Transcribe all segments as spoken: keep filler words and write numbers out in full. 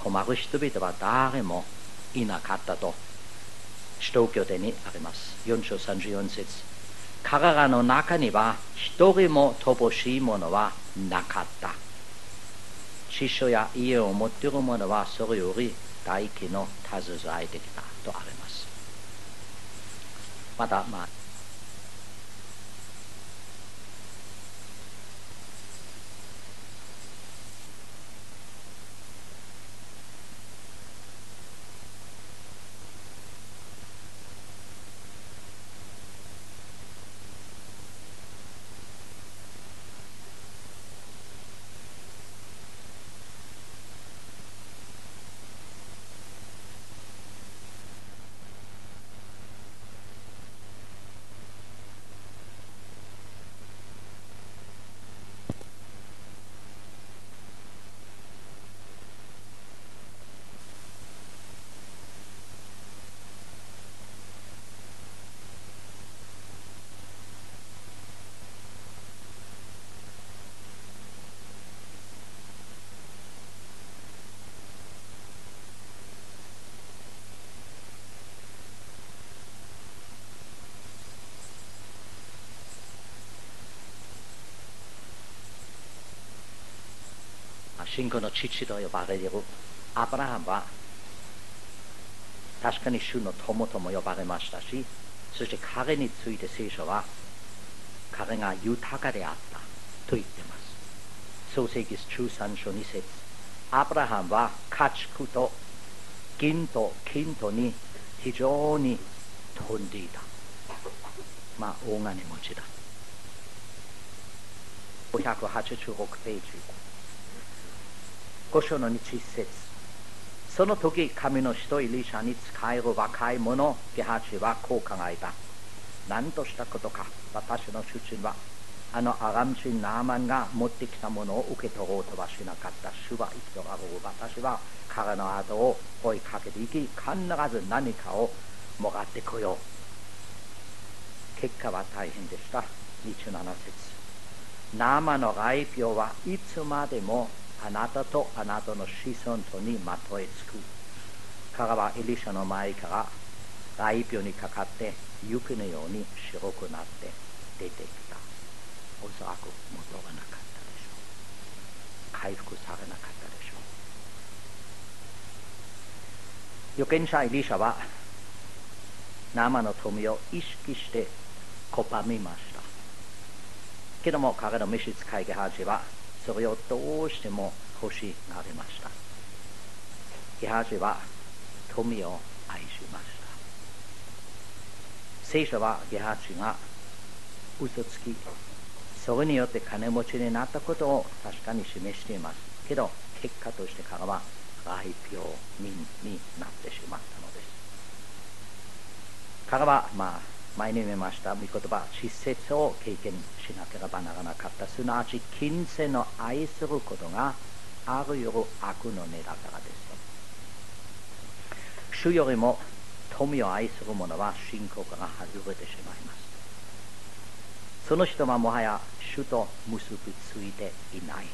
困る人々は誰もいなかったと使徒行伝にあります。よん章さんじゅうよん節。彼らの中には一人も乏しい者はなかった。地所や家を持っている者はそれより大金の携えてきたとあります。また、まあ信仰の父と呼ばれるアブラハムは確かに主の友とも呼ばれましたし、そして彼について聖書は彼が豊かであったと言っています。創世記じゅうさん章に節。アブラハムは家畜と銀と金とに非常に富んでいた。まあ大金持ちだ。ごひゃくはちじゅうろくページ。ご章のに節。その時神の人エリシャに仕える若い者ゲハシはこう考えた。何としたことか。私の主人はあのアラム人ナーマンが持ってきたものを受け取ろうとはしなかった。主は生きとられる。私は彼の後を追いかけていき、必ず何かをもらってこよう。結果は大変でした。にじゅうなな節。ナーマンの雷病はいつまでもあなたとあなたの子孫とにまとえつく。彼はエリシャの前から雷病にかかって雪のように白くなって出てきた。おそらく戻らなかったでしょう。回復されなかったでしょう。預言者エリシャはナーマンの富を意識して拒みました。けども彼の召使いゲハシはそれをどうしても欲しがりました。ゲハシは富を愛しました。聖書はゲハシが嘘つき、それによって金持ちになったことを確かに示していますけど、結果として彼は雷病人になってしまったのです。彼はまあ前に見ました御言葉、窒息を経験しなければならなかった。すなわち金銭を愛することがあるよる悪の根だからです。主よりも富を愛する者は信仰から外れてしまいます。その人はもはや主と結びついていない。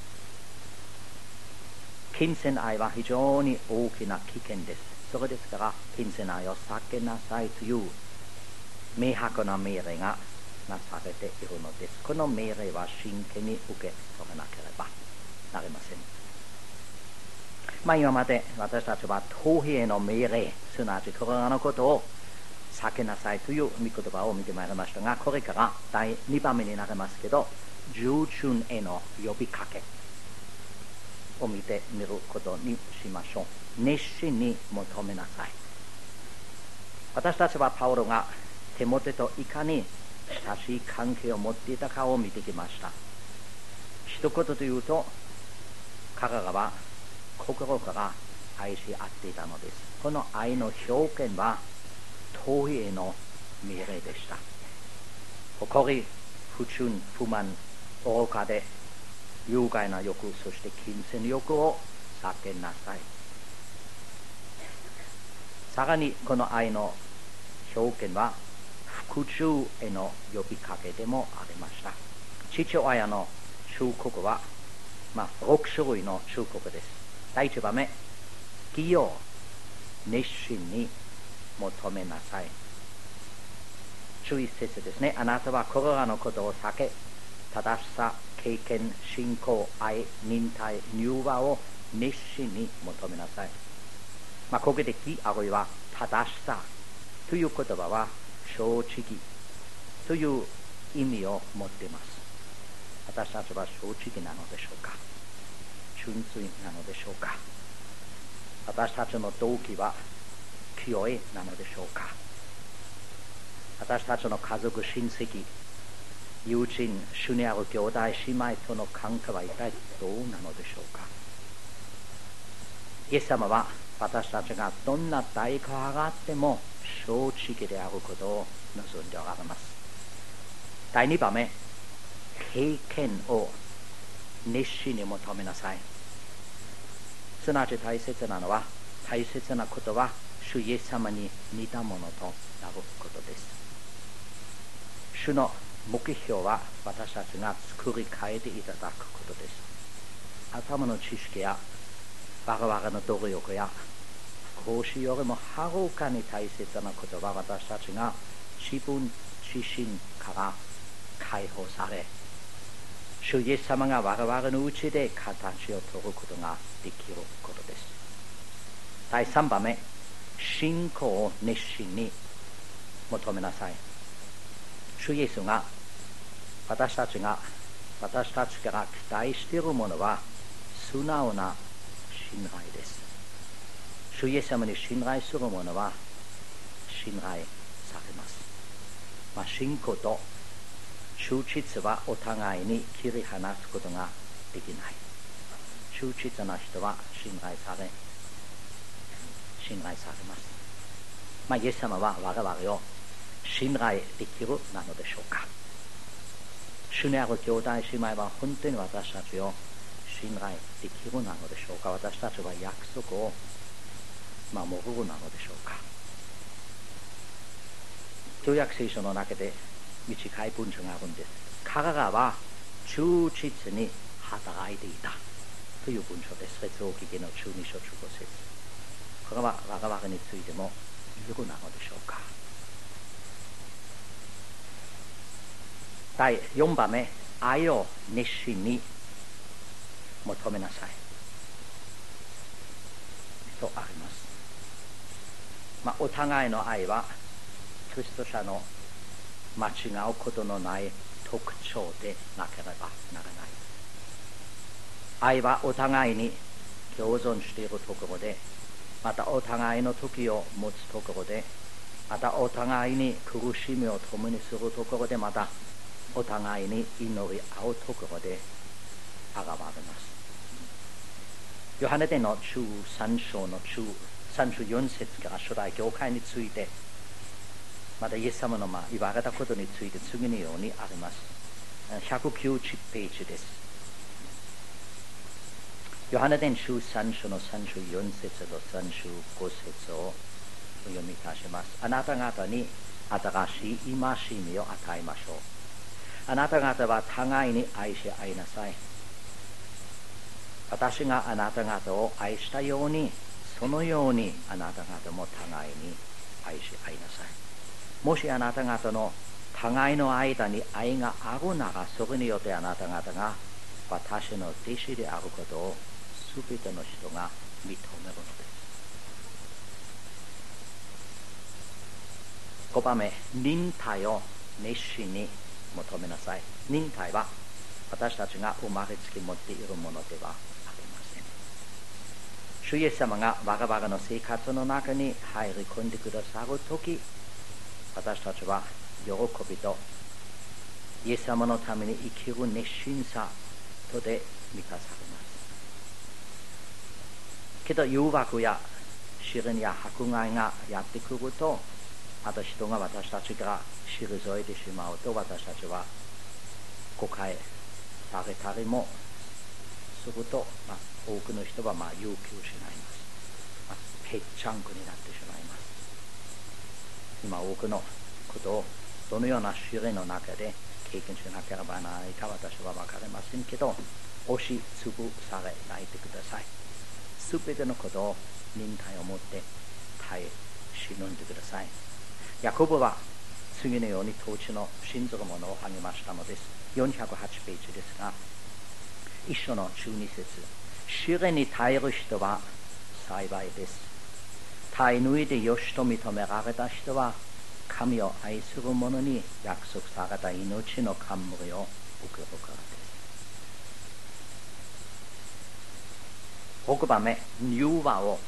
金銭愛は非常に大きな危険です。それですから金銭愛を避けなさいという明白な命令がなされているのです。この命令は真剣に受け止めなければなりません。まあ今まで私たちは逃避への命令、すなわちこれらのことを避けなさいという御言葉を見てまいりましたが、これからだいにばんめになりますけど、従順への呼びかけを見てみることにしましょう。熱心に求めなさい。私たちはパウロがテモテといかに親しい関係を持っていたかを見てきました。一言で言うと、彼らは心から愛し合っていたのです。この愛の表現は逃避への命令でした。誇り、不純、不満、愚かで有害な欲、そして金銭欲を避けなさい。さらにこの愛の表現は服従への呼びかけでもありました。父親の忠告は、まあ、ろく種類の忠告です。第一番目、 義を熱心に求めなさい。じゅういち節ですね。あなたはこれらのことを避け、正しさ、経験、信仰、愛、忍耐、柔和を熱心に求めなさい。まあ、ここで義あるいは正しさという言葉は正直という意味を持っています。私たちは正直なのでしょうか？純粋なのでしょうか？私たちの動機は清いなのでしょうか？私たちの家族、親戚、友人、主にある兄弟姉妹との関係は一体どうなのでしょうか？イエス様は私たちがどんな代価を払っても正直であることを望んでおられます。だいにばんめ、経験を熱心に求めなさい。すなわち大切なのは、大切なことは主イエス様に似たものとなることです。主の目標は私たちが作り変えていただくことです。頭の知識や我々の努力や講師よりもはるかに大切なことは、私たちが自分自身から解放され、主イエス様が我々のうちで形を取ることができることです。だいさんばんめ、信仰を熱心に求めなさい。主イエスが私たちが私たちから期待しているものは素直な信頼です。主イエス様に信頼する者は信頼されます。まあ、信仰と忠実はお互いに切り離すことができない。忠実な人は信頼され、信頼されます。まあ、イエス様は我々を信頼できるなのでしょうか？主にある兄弟姉妹は本当に私たちを信頼できるなのでしょうか？私たちは約束を守るなのでしょうか？旧約聖書の中で短い文章があるんです。彼らは忠実に働いていたという文章です。列王記下のじゅうに章じゅうご節。これは我々についても言えるなのでしょうか？だいよんばんめ、愛を熱心に求めなさいとあります。まあ、お互いの愛はキリスト者の間違うことのない特徴でなければならない。愛はお互いに共存しているところで、またお互いの時を持つところで、またお互いに苦しみを共にするところで、またお互いに祈り合うところで現れます。ヨハネでのじゅうさん章のさんじゅうよん節から初代教会について、またイエス様のまあ言われたことについて次のようにあります。ひゃくきゅうじゅうページです。ヨハネ伝じゅうさん章のさんじゅうよん節とさんじゅうご節をお読みいたします。あなた方に新しい戒めを与えましょう。あなた方は互いに愛し合いなさい。私があなた方を愛したように、そのようにあなた方も互いに愛し合いなさい。もしあなた方の互いの間に愛があるなら、それによってあなた方が私の弟子であることをすべての人が認めるのです。ごばんめ、忍耐を熱心に求めなさい。忍耐は私たちが生まれつき持っているものではありません。主イエス様が我々の生活の中に入り込んでくださるとき、私たちは喜びとイエス様のために生きる熱心さとで満たされます。けど誘惑や試練や迫害がやってくると、また人が私たちから退いてしまうと、私たちは誤解されたりもすると、まあ、多くの人はまあ要求しないます。まあ、ぺっちゃんこになってしまいます。今多くのことをどのような試練の中で経験しなければならないか私は分かりませんけど、押しつぶされないでください。 すべてのことを忍耐を持って耐え忍んでください。ヤコブは次のように当地の信ずる者を励ましたのです。よんひゃくはちページですが、一章のじゅうに節、試練に耐える人は幸いです。耐え抜いてよしと認められた人は神を愛する者に約束された命の冠を受けるからです。ろくばんめ、柔和を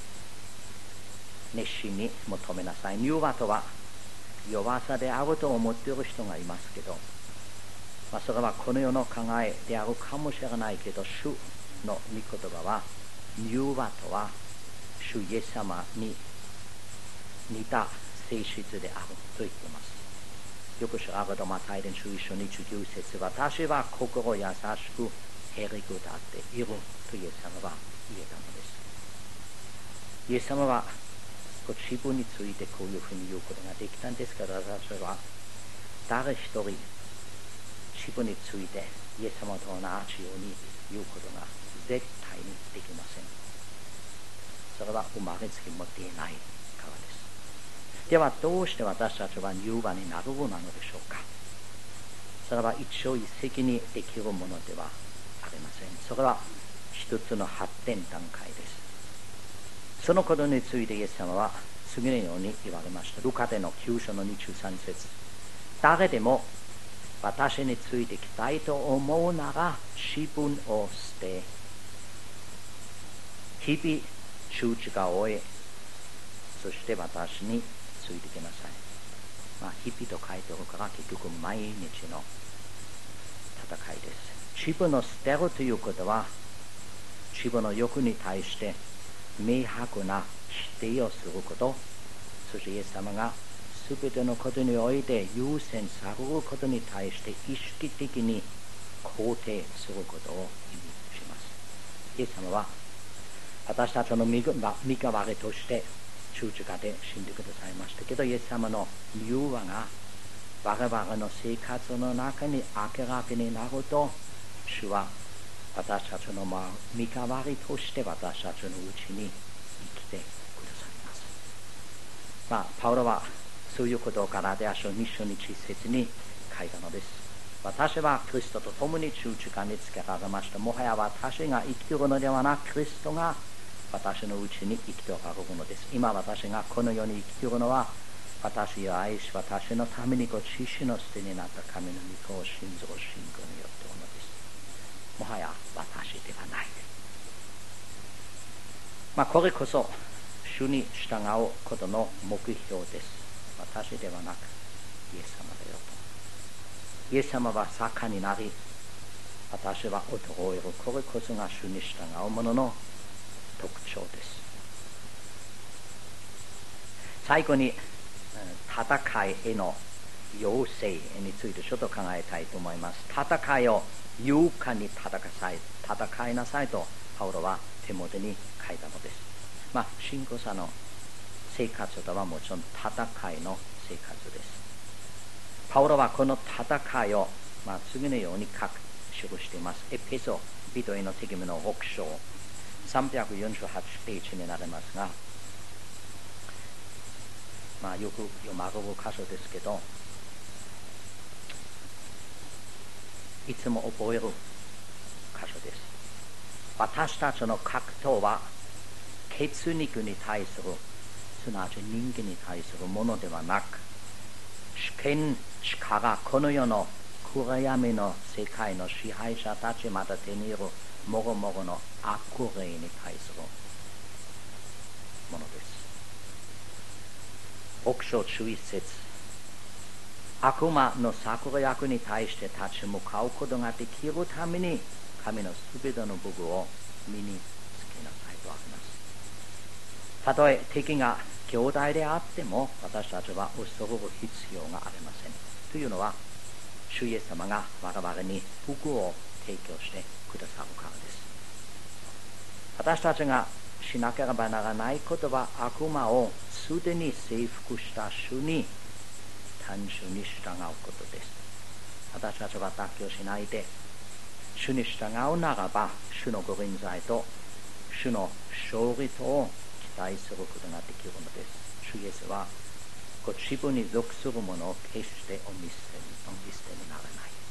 熱心に求めなさい。柔和とは弱さであると思っている人がいますけど、まあ、それはこの世の考えであるかもしれないけど、主の御言葉は柔和とは主イエス様に似た性質であると言っています。よく知られたマタイ伝じゅういっ章にじゅうきゅう節、私は心優しくへりくだっているとイエス様は言えたのです。イエス様は自分についてこういうふうに言うことができたんですから、私は誰一人自分についてイエス様と同じように言うことが絶対にできません。それは生まれつき持っていないからです。ではどうして私たちは柔和になるのでしょうか。それは一朝一夕にできるものではありません。それは一つの発展段階です。そのことについてイエス様は次のように言われました。ルカでのきゅう章のにじゅうさん節、誰でも私についてきたいと思うなら自分を捨て、日々十字架を追え、そして私についてきなさい。まあ、日々と書いておるから結局毎日の戦いです。自分を捨てるということは自分の欲に対して明白な否定をすること、そしてイエス様がすべてのことにおいて優先されることに対して意識的に肯定することを意味します。イエス様は私たちの身代わりとして十字架で死んでくださいましたけど、イエス様の柔和が我々の生活の中に明らかになると、主は私たちの身代わりとして私たちのうちに生きてくださいます。まあ、パウロはそういうことをガラテヤ書に章に節に書いたのです。私はキリストと共に十字架につけられました。もはや私が生きているのではなく、キリストが私のうちに生きておられるのです。今私がこの世に生きているのは、私を愛し私のためにご自身の捨てになった神の御子を信ずる信仰によっておるのです。もはや私ではない。まあ、これこそ主に従うことの目標です。私ではなくイエス様だよと。イエス様は坂になり、私は衰える。これこそが主に従う者の特徴です。最後に戦いへの要請についてちょっと考えたいと思います。戦いを勇敢に戦い戦いなさいとパウロはテモテに書いたのです。まあ、信仰者の生活とはもちろん戦いの生活です。パウロはこの戦いを、まあ、次のように書く記しています。エペソビトへの手紙のろく章さんびゃくよんじゅうはちページになりますが、まあ、よく読まれる箇所ですけど、いつも覚える箇所です。私たちの格闘は血肉に対する、すなわち人間に対するものではなく、主権力、この世の暗闇の世界の支配者たちまた手に入るもろもろの悪霊に対するものです。ろく章じゅういち節、悪魔の策略に対して立ち向かうことができるために神のすべての武具を身につけなさいとあります。たとえ敵が兄弟であっても私たちは恐れる必要がありません。というのは主イエス様が我々に武具を提供してくださるからです。私たちがしなければならないことは、悪魔をすでに征服した主に単純に従うことです。私たちは妥協しないで主に従うならば、主のご臨在と主の勝利と期待することができるのです。主イエスはご自分に属するものを決してお見捨てにお見捨てにならない。